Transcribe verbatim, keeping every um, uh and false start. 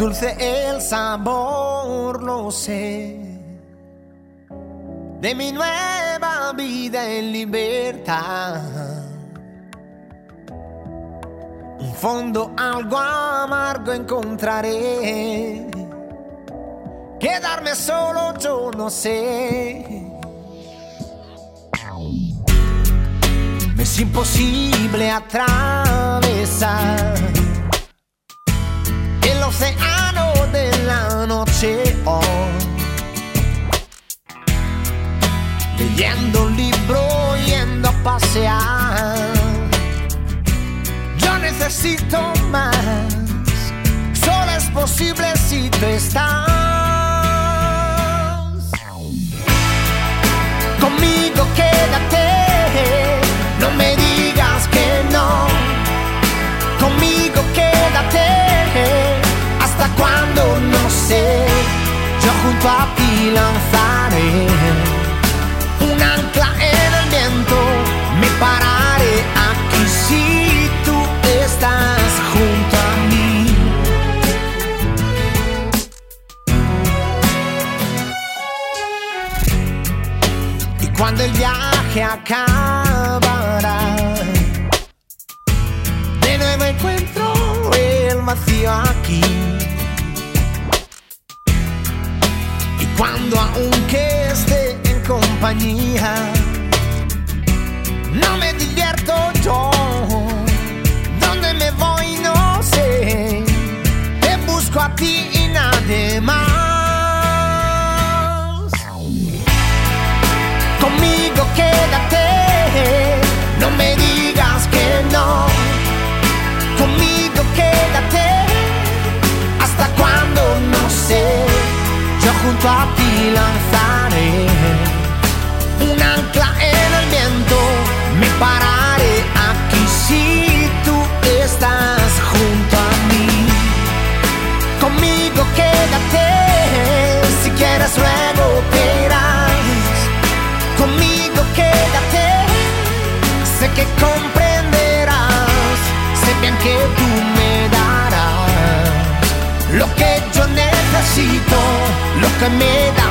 dulce el sabor, lo sé, de mi nueva vida en libertad. Un fondo algo amargo encontraré, quedarme solo yo no sé. Me es imposible atravesar el océano de la noche hoy, leyendo un libro, yendo a pasear. Yo necesito más, solo es posible si tú estás conmigo. Quédate, no me digas que no. Conmigo quédate, hasta cuando no sé. Yo junto a ti lanzaré un ancla en el viento. Me pararé aquí si tú estás junto a mí. Y cuando el viaje acabará, de nuevo encuentro el vacío aquí. Y cuando aunque esté en compañía, no me divierto yo. ¿Dónde me voy? No sé. Te busco a ti y nadie más. Conmigo quédate, no me digas que no. Conmigo quédate, hasta cuando no sé. Yo junto a ti lanzaré un ancla en el viento. Me pararé aquí si tú estás junto a mí. Conmigo quédate, si quieres luego te irás. Conmigo quédate, sé que comprenderás. Sé bien que tú me darás lo que yo necesito, lo que me da.